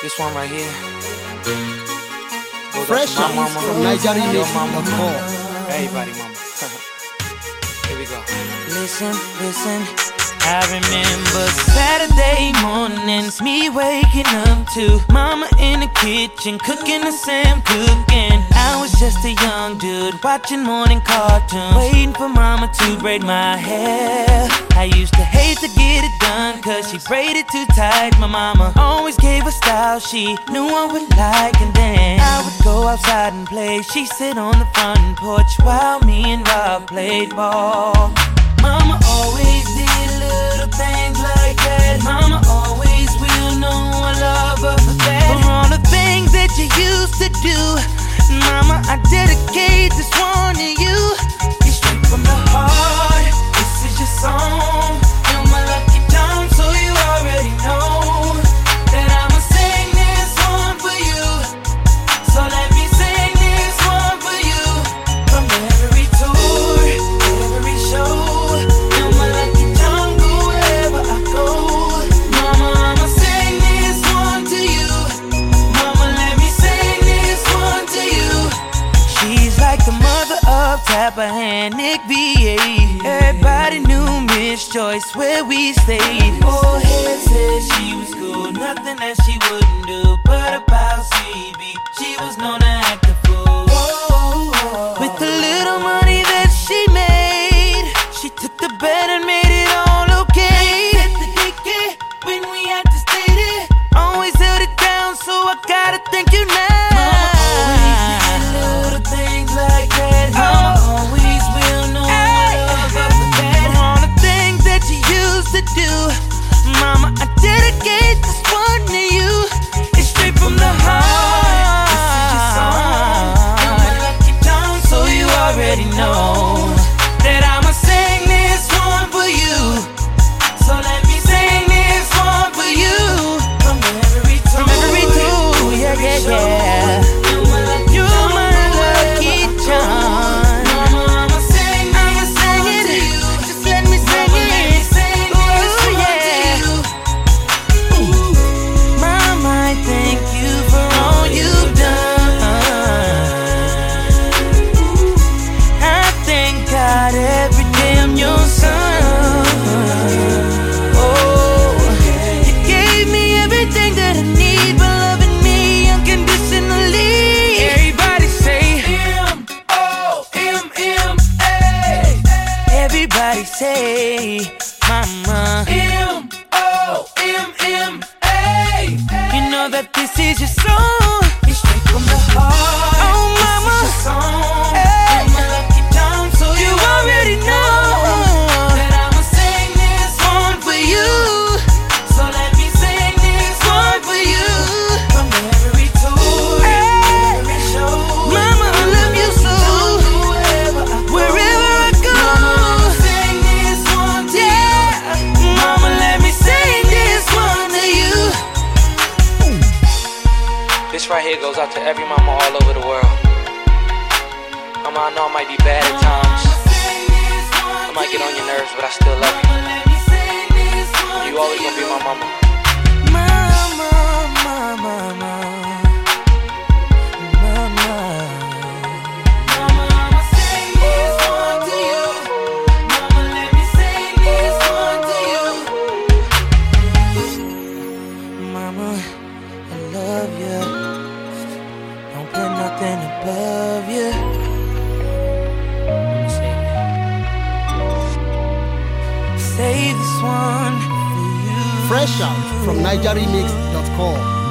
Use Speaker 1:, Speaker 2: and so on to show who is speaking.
Speaker 1: This one right here.
Speaker 2: Fresh
Speaker 1: my mama,
Speaker 2: from Nigeria
Speaker 1: your mama,
Speaker 2: Mix.com.
Speaker 1: everybody mama. Here we go.
Speaker 3: Listen, I remember Saturday mornings, me waking up to mama in the kitchen, cooking the same cooking. I was just a young dude, watching morning cartoons, waiting for mama to braid my hair. I used to hate to get it done, cause she braided too tight. My mama always gave a style she knew I would like, and then I would go outside and play. She'd sit on the front porch while me and Rob played ball. Mama always did little things like that. Mama always will know I love her for that. For all the things that you used to do, mama, I dedicate this one to you. It's straight from the heart. This is your song. You're my lucky charm, so you already know that I'ma sing this one for you. So let me sing this one for you. From every tour, every show, you're my lucky charm, go wherever I go. Mama, I'ma sing this one to you. Mama, let me sing this one to you. She's like the mother of Tappahannock, VA. Everybody knew Miss Joyce where we stayed. Forehead said she was cool, nothing that she wouldn't do. But about CB, she was known to act a fool. With the little money that she made, she took the bed and made it all okay. At the daycare, when we had to stay there, always held it down, so I gotta thank you now. Little things like that. Mama always will know I love her for that. For all the things that you used to do, mama, I dedicate this one to you. It's straight from the heart. This is your song. You're my lucky charm, so you already know that I'ma sing this one for you. So let me sing this one for you. From every tour, yeah. You're my lucky charm. Mama, I'ma sing it to you. Just let me sing it. Ooh, yeah. Mama, I thank you for all you've done. I thank God every day I'm your son. Oh, you gave me everything that I need by loving me unconditionally. Everybody say M-O-M-M-A. Everybody say mama. M-O-M-M-A. You know that this is your song. It's straight from the heart. Oh mama, this is your song. You're my lucky charm, so you already know that I'ma sing this one for you. So let me sing this one for you. From every tour, every show, mama, I love you so. Wherever I go, I'ma sing this one to you. Mama, let me sing this one to you.
Speaker 1: This right here goes out to every mama all over the world. Mama, I know I might be bad at times. I might get on your nerves, but I still love you. You always gonna be my mama.
Speaker 3: Mama, mama, mama. Mama, I'ma sing this one to you. Mama, let me sing this one to you. Mama, I love you. Don't put nothing above you. Save this one for you.
Speaker 2: Fresh out from NigeriaMix.com.